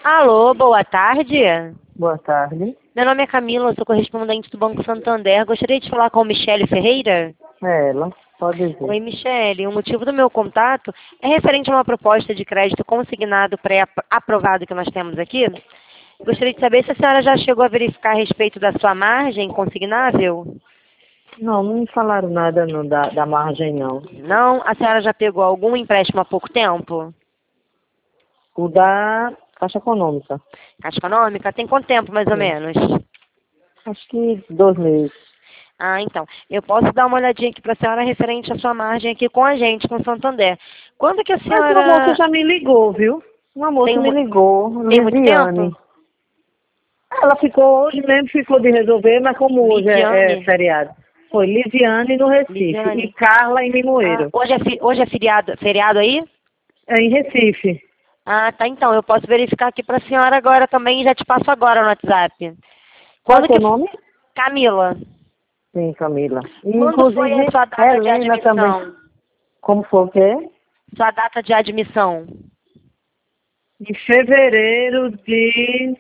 Alô, boa tarde. Boa tarde. Meu nome é Camila, eu sou correspondente do Banco Santander. Gostaria de falar com Michele Ferreira? É ela, pode dizer. Oi, Michele. O motivo do meu contato é referente a uma proposta de crédito consignado pré-aprovado que nós temos aqui. Gostaria de saber se a senhora já chegou a verificar a respeito da sua margem consignável. Não me falaram nada não, da margem, não. Não? A senhora já pegou algum empréstimo há pouco tempo? O da Caixa Econômica. Caixa Econômica? Tem quanto tempo, mais ou Sim. menos? Acho que 2 meses. Ah, então. Eu posso dar uma olhadinha aqui para a senhora referente à sua margem aqui com a gente, com o Santander. Quando que a Mas uma moça senhora... já me ligou, viu? Uma moça Tem, me ligou, tem muito Liviane. tempo? Ela ficou, hoje mesmo ficou de resolver, mas como hoje é Lidiane? feriado. Foi Liviane no Recife e Lidiane? Carla em Ah, Limoeiro. hoje é feriado aí? É em Recife. Ah, tá. Então, eu posso verificar aqui para a senhora agora também e já te passo agora no WhatsApp. Qual é o Quando seu que... nome? Camila, Sim, Camila. E, quando foi a inclusive, sua data de Helena também. admissão? Como foi o quê? Sua data de admissão? Em fevereiro de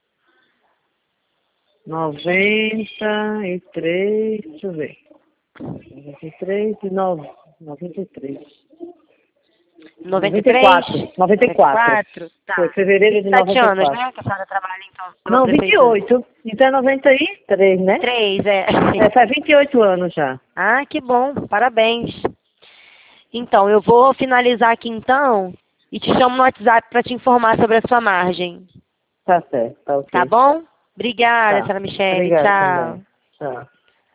93, deixa eu ver. 93 de 93. 93? 94. Foi Tá. fevereiro de 27 anos, 94. né? Que a senhora trabalha, então, pela Não, prefeitura. 28. Então é 93, né? 3, é. É, faz 28 anos já. Ah, que bom. Parabéns. Então, eu vou finalizar aqui então e te chamo no WhatsApp para te informar sobre a sua margem. Tá certo, tá Tá ok. bom? Obrigada, Tá. senhora Michele. Obrigada Tchau. também. Tchau.